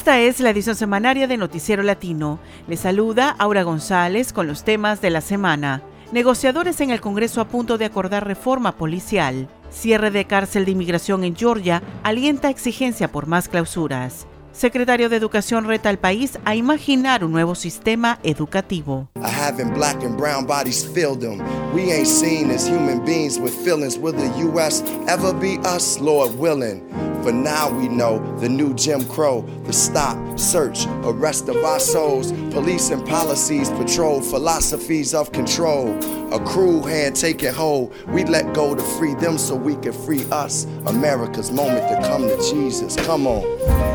Esta es la edición semanaria de Noticiero Latino. Les saluda Aura González con los temas de la semana. Negociadores en el Congreso a punto de acordar reforma policial. Cierre de cárcel de inmigración en Georgia alienta exigencia por más clausuras. Secretario de Educación reta al país a imaginar un nuevo sistema educativo. I haven't black and brown bodies filled them. We ain't seen as human beings with feelings. Will the U.S. ever be us, Lord willing? For now we know the new Jim Crow, the stop, search, arrest of our souls, police and policies, patrol, philosophies of control. A cruel hand taking hold. We let go to free them so we can free us. America's moment to come to Jesus. Come on.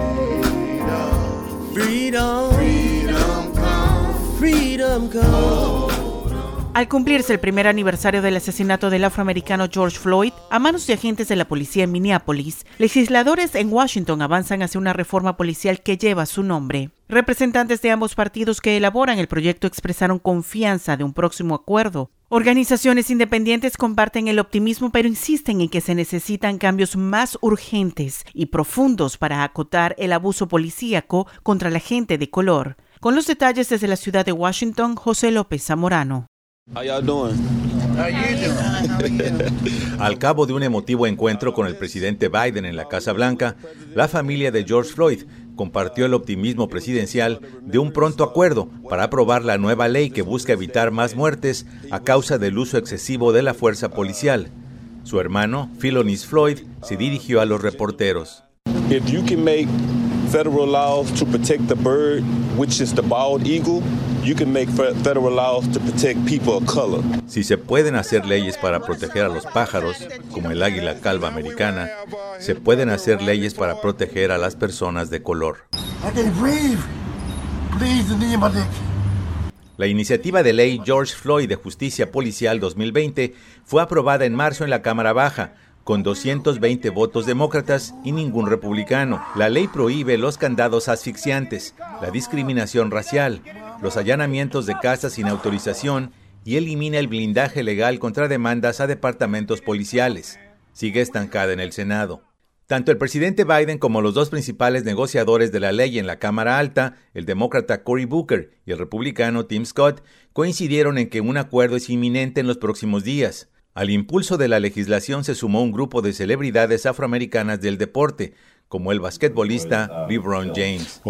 Freedom, freedom come, freedom come. Al cumplirse el primer aniversario del asesinato del afroamericano George Floyd a manos de agentes de la policía en Minneapolis, legisladores en Washington avanzan hacia una reforma policial que lleva su nombre. Representantes de ambos partidos que elaboran el proyecto expresaron confianza de un próximo acuerdo. Organizaciones independientes comparten el optimismo, pero insisten en que se necesitan cambios más urgentes y profundos para acotar el abuso policíaco contra la gente de color. Con los detalles desde la ciudad de Washington, José López Zamorano. Al cabo de un emotivo encuentro con el presidente Biden en la Casa Blanca, la familia de George Floyd compartió el optimismo presidencial de un pronto acuerdo para aprobar la nueva ley que busca evitar más muertes a causa del uso excesivo de la fuerza policial. Su hermano, Philonis Floyd, se dirigió a los reporteros. If you can make federal laws to protect the bird, which is the bald eagle, you can make federal laws to protect people of color. Si se pueden hacer leyes para proteger a los pájaros, como el águila calva americana, se pueden hacer leyes para proteger a las personas de color. La iniciativa de ley George Floyd de Justicia Policial 2020 fue aprobada en marzo en la Cámara Baja, con 220 votos demócratas y ningún republicano. La ley prohíbe los candados asfixiantes, la discriminación racial, los allanamientos de casas sin autorización y elimina el blindaje legal contra demandas a departamentos policiales. Sigue estancada en el Senado. Tanto el presidente Biden como los dos principales negociadores de la ley en la Cámara Alta, el demócrata Cory Booker y el republicano Tim Scott, coincidieron en que un acuerdo es inminente en los próximos días. Al impulso de la legislación se sumó un grupo de celebridades afroamericanas del deporte, como el basquetbolista LeBron James.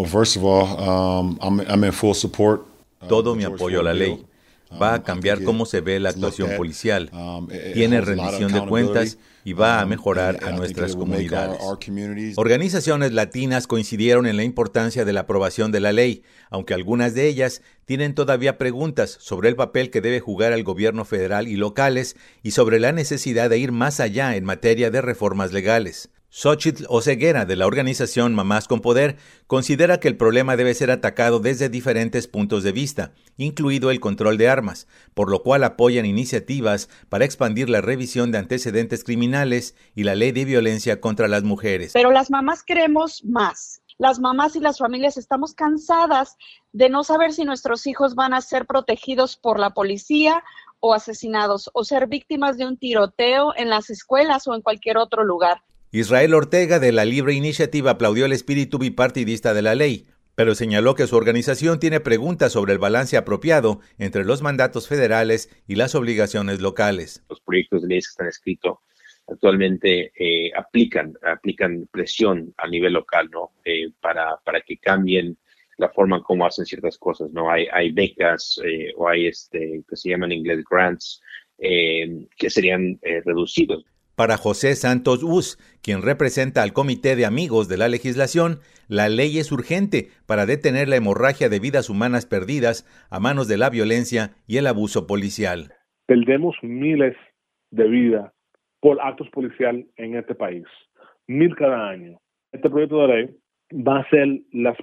Todo mi apoyo a la ley. Va a cambiar cómo se ve la actuación policial. Tiene rendición de cuentas y va a mejorar a nuestras comunidades. Organizaciones latinas coincidieron en la importancia de la aprobación de la ley, aunque algunas de ellas tienen todavía preguntas sobre el papel que debe jugar el gobierno federal y locales y sobre la necesidad de ir más allá en materia de reformas legales. Xochitl Oseguera, de la organización Mamás con Poder, considera que el problema debe ser atacado desde diferentes puntos de vista, incluido el control de armas, por lo cual apoyan iniciativas para expandir la revisión de antecedentes criminales y la ley de violencia contra las mujeres. Pero las mamás queremos más. Las mamás y las familias estamos cansadas de no saber si nuestros hijos van a ser protegidos por la policía o asesinados, o ser víctimas de un tiroteo en las escuelas o en cualquier otro lugar. Israel Ortega, de la Libre Iniciativa, aplaudió el espíritu bipartidista de la ley, pero señaló que su organización tiene preguntas sobre el balance apropiado entre los mandatos federales y las obligaciones locales. Los proyectos de leyes que están escritos actualmente aplican presión a nivel local, ¿no? Para que cambien la forma en cómo hacen ciertas cosas, ¿no? Hay becas o hay que se llaman en inglés grants que serían reducidos. Para José Santos Uz, quien representa al Comité de Amigos de la Legislación, la ley es urgente para detener la hemorragia de vidas humanas perdidas a manos de la violencia y el abuso policial. Perdemos miles de vidas por actos policiales en este país, 1,000 cada año. Este proyecto de ley va a hacer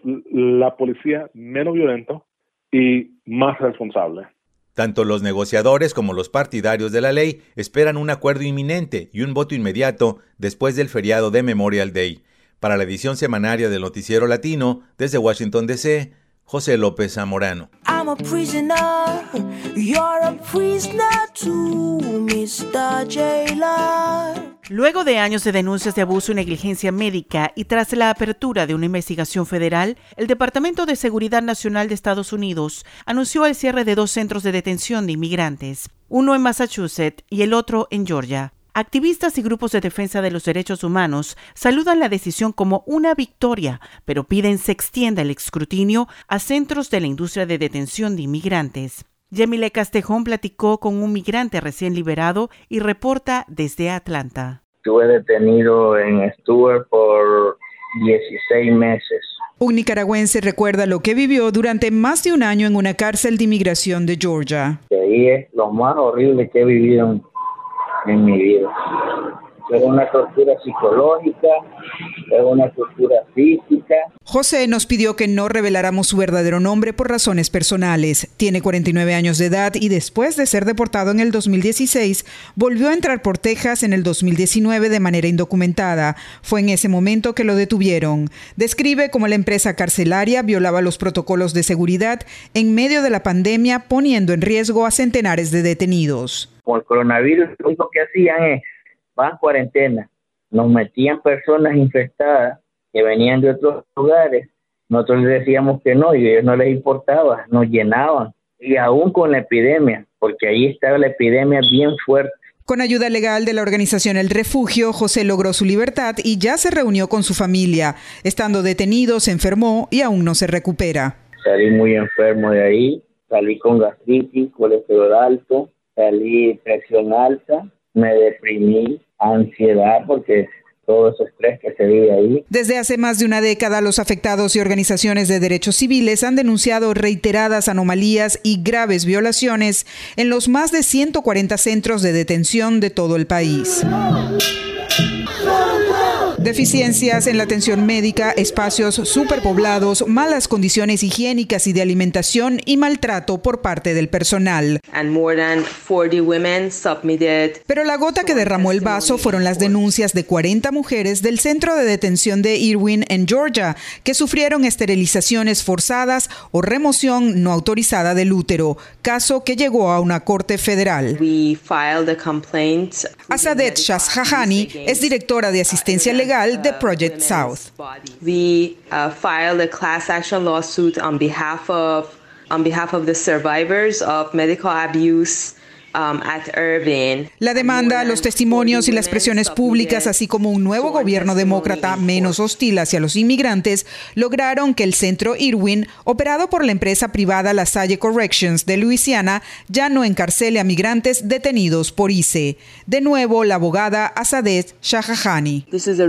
la policía menos violenta y más responsable. Tanto los negociadores como los partidarios de la ley esperan un acuerdo inminente y un voto inmediato después del feriado de Memorial Day. Para la edición semanaria del Noticiero Latino, desde Washington, D.C., José López Zamorano. I'm a prisoner, you're a prisoner too, Mr. Jailer. Luego de años de denuncias de abuso y negligencia médica y tras la apertura de una investigación federal, el Departamento de Seguridad Nacional de Estados Unidos anunció el cierre de 2 centros de detención de inmigrantes, uno en Massachusetts y el otro en Georgia. Activistas y grupos de defensa de los derechos humanos saludan la decisión como una victoria, pero piden se extienda el escrutinio a centros de la industria de detención de inmigrantes. Yamile Castejón platicó con un migrante recién liberado y reporta desde Atlanta. Estuve detenido en Stuart por 16 meses. Un nicaragüense recuerda lo que vivió durante más de un año en una cárcel de inmigración de Georgia. Ahí es lo más horrible que he vivido en mi vida. Es una tortura psicológica, es una tortura física. José nos pidió que no reveláramos su verdadero nombre por razones personales. Tiene 49 años de edad y después de ser deportado en el 2016, volvió a entrar por Texas en el 2019 de manera indocumentada. Fue en ese momento que lo detuvieron. Describe cómo la empresa carcelaria violaba los protocolos de seguridad en medio de la pandemia, poniendo en riesgo a centenares de detenidos. Con el coronavirus, lo único que hacían es van cuarentena, nos metían personas infectadas que venían de otros lugares, nosotros les decíamos que no y a ellos no les importaba, nos llenaban y aún con la epidemia, porque ahí estaba la epidemia bien fuerte. Con ayuda legal de la organización El Refugio, José logró su libertad y ya se reunió con su familia. Estando detenido, se enfermó y aún no se recupera. Salí muy enfermo de ahí, salí con gastritis, colesterol alto, salí presión alta, me deprimí, ansiedad porque todo ese estrés que se vive ahí. Desde hace más de una década, los afectados y organizaciones de derechos civiles han denunciado reiteradas anomalías y graves violaciones en los más de 140 centros de detención de todo el país. Deficiencias en la atención médica, espacios superpoblados, malas condiciones higiénicas y de alimentación y maltrato por parte del personal. Pero la gota que derramó el vaso fueron las denuncias de 40 mujeres del centro de detención de Irwin en Georgia que sufrieron esterilizaciones forzadas o remoción no autorizada del útero, caso que llegó a una corte federal. Asadet Shahjahani es directora de asistencia legal de Project South. We filed a class action lawsuit on behalf of the survivors of medical abuse at Irving. La demanda, los testimonios y las presiones públicas, así como un nuevo gobierno demócrata menos hostil hacia los inmigrantes, lograron que el centro Irwin, operado por la empresa privada La Salle Corrections de Luisiana, ya no encarcele a migrantes detenidos por ICE. De nuevo, la abogada Asadet Shahjahani.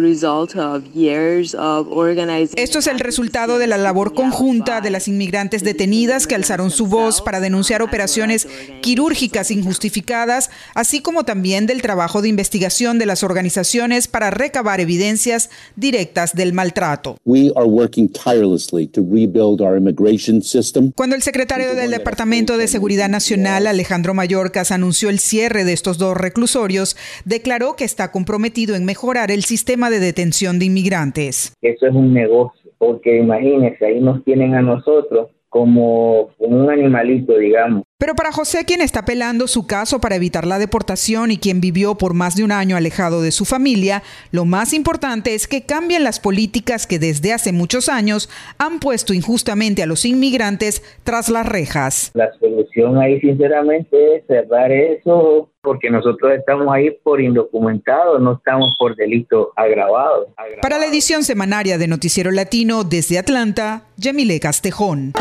Esto es el resultado de la labor conjunta de las inmigrantes detenidas que alzaron su voz para denunciar operaciones quirúrgicas injustificadas, así como también del trabajo de investigación de las organizaciones para recabar evidencias directas del maltrato. Cuando el secretario del Departamento de Seguridad Nacional, Alejandro Mayorkas, anunció el cierre de estos 2 reclusorios, declaró que está comprometido en mejorar el sistema de detención de inmigrantes. Eso es un negocio, porque imagínense, ahí nos tienen a nosotros como un animalito, digamos. Pero para José, quien está apelando su caso para evitar la deportación y quien vivió por más de un año alejado de su familia, lo más importante es que cambien las políticas que desde hace muchos años han puesto injustamente a los inmigrantes tras las rejas. La solución ahí, sinceramente, es cerrar eso, porque nosotros estamos ahí por indocumentados, no estamos por delito agravado. Para la edición semanaria de Noticiero Latino desde Atlanta, Yamile Castejón.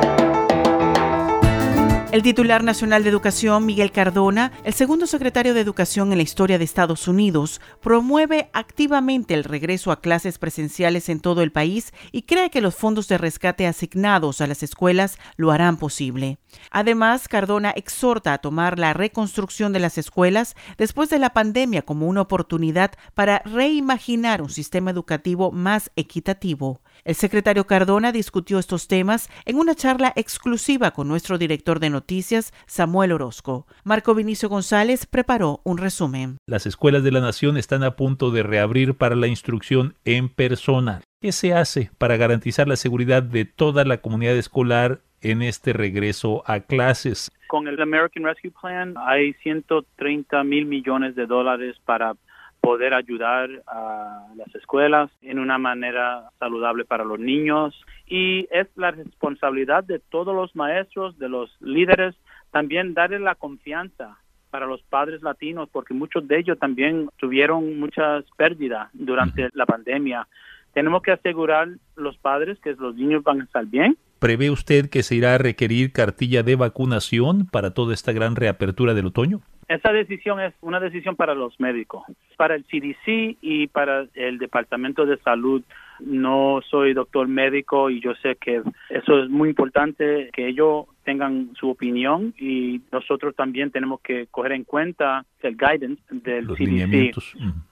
El titular nacional de Educación, Miguel Cardona, el segundo secretario de Educación en la historia de Estados Unidos, promueve activamente el regreso a clases presenciales en todo el país y cree que los fondos de rescate asignados a las escuelas lo harán posible. Además, Cardona exhorta a tomar la reconstrucción de las escuelas después de la pandemia como una oportunidad para reimaginar un sistema educativo más equitativo. El secretario Cardona discutió estos temas en una charla exclusiva con nuestro director de noticias, Samuel Orozco. Marco Vinicio González preparó un resumen. Las escuelas de la nación están a punto de reabrir para la instrucción en persona. ¿Qué se hace para garantizar la seguridad de toda la comunidad escolar en este regreso a clases? Con el American Rescue Plan hay $130 mil millones para poder ayudar a las escuelas en una manera saludable para los niños. Y es la responsabilidad de todos los maestros, de los líderes, también darle la confianza para los padres latinos, porque muchos de ellos también tuvieron muchas pérdidas durante la pandemia. Tenemos que asegurar los padres que los niños van a estar bien. ¿Prevé usted que se irá a requerir cartilla de vacunación para toda esta gran reapertura del otoño? Esa decisión es una decisión para los médicos, para el CDC y para el Departamento de Salud. No soy doctor médico y yo sé que eso es muy importante, que ellos tengan su opinión, y nosotros también tenemos que coger en cuenta el guidance del los CDC. Lineamientos.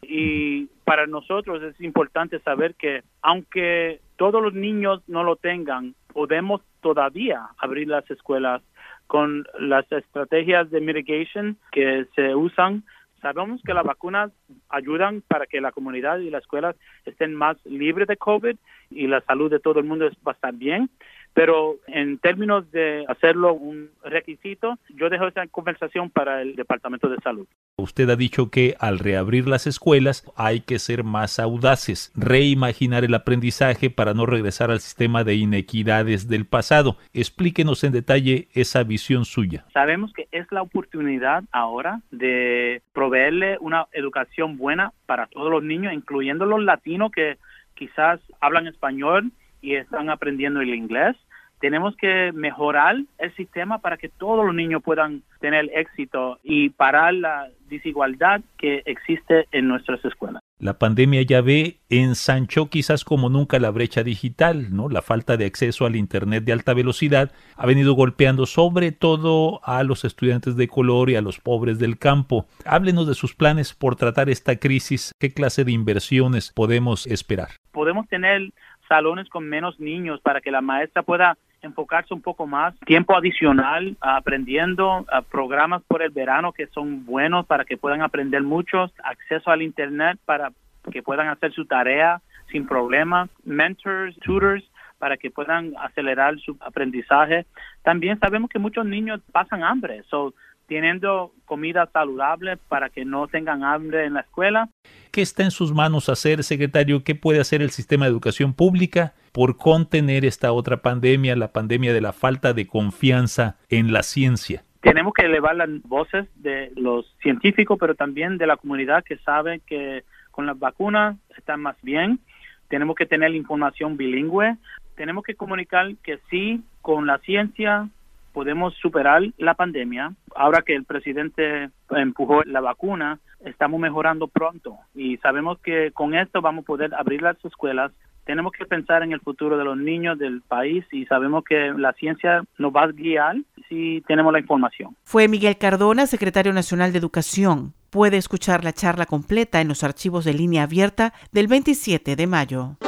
Y para nosotros es importante saber que aunque todos los niños no lo tengan, podemos todavía abrir las escuelas con las estrategias de mitigation que se usan. Sabemos que las vacunas ayudan para que la comunidad y las escuelas estén más libres de COVID y la salud de todo el mundo va a estar bien. Pero en términos de hacerlo un requisito, yo dejo esa conversación para el Departamento de Salud. Usted ha dicho que al reabrir las escuelas hay que ser más audaces, reimaginar el aprendizaje para no regresar al sistema de inequidades del pasado. Explíquenos en detalle esa visión suya. Sabemos que es la oportunidad ahora de proveerle una educación buena para todos los niños, incluyendo los latinos que quizás hablan español y están aprendiendo el inglés. Tenemos que mejorar el sistema para que todos los niños puedan tener éxito y parar la desigualdad que existe en nuestras escuelas. La pandemia, ya ve, ensanchó quizás como nunca la brecha digital, ¿no? La falta de acceso al Internet de alta velocidad ha venido golpeando sobre todo a los estudiantes de color y a los pobres del campo. Háblenos de sus planes por tratar esta crisis. ¿Qué clase de inversiones podemos esperar? Podemos tener salones con menos niños para que la maestra pueda enfocarse un poco más, tiempo adicional aprendiendo, programas por el verano que son buenos para que puedan aprender mucho, acceso al Internet para que puedan hacer su tarea sin problema, mentors, tutors, para que puedan acelerar su aprendizaje. También sabemos que muchos niños pasan hambre, teniendo comida saludable para que no tengan hambre en la escuela. ¿Qué está en sus manos hacer, secretario? ¿Qué puede hacer el sistema de educación pública por contener esta otra pandemia, la pandemia de la falta de confianza en la ciencia? Tenemos que elevar las voces de los científicos, pero también de la comunidad que sabe que con las vacunas están más bien. Tenemos que tener información bilingüe. Tenemos que comunicar que sí, con la ciencia podemos superar la pandemia. Ahora que el presidente empujó la vacuna, estamos mejorando pronto y sabemos que con esto vamos a poder abrir las escuelas. Tenemos que pensar en el futuro de los niños del país y sabemos que la ciencia nos va a guiar si tenemos la información. Fue Miguel Cardona, secretario nacional de Educación. Puede escuchar la charla completa en los archivos de Línea Abierta del 27 de mayo.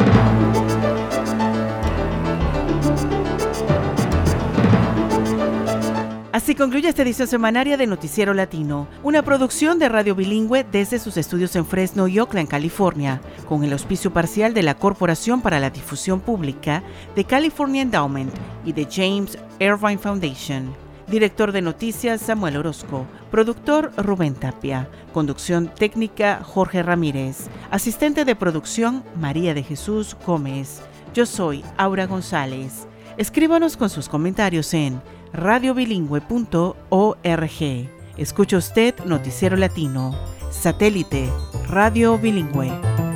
Así concluye esta edición semanaria de Noticiero Latino, una producción de Radio Bilingüe desde sus estudios en Fresno y Oakland, California, con el auspicio parcial de la Corporación para la Difusión Pública, de California Endowment y de James Irvine Foundation. Director de Noticias, Samuel Orozco. Productor, Rubén Tapia. Conducción técnica, Jorge Ramírez. Asistente de producción, María de Jesús Gómez. Yo soy Aura González. Escríbanos con sus comentarios en radiobilingüe.org. Escucha usted Noticiero Latino. Satélite, Radio Bilingüe.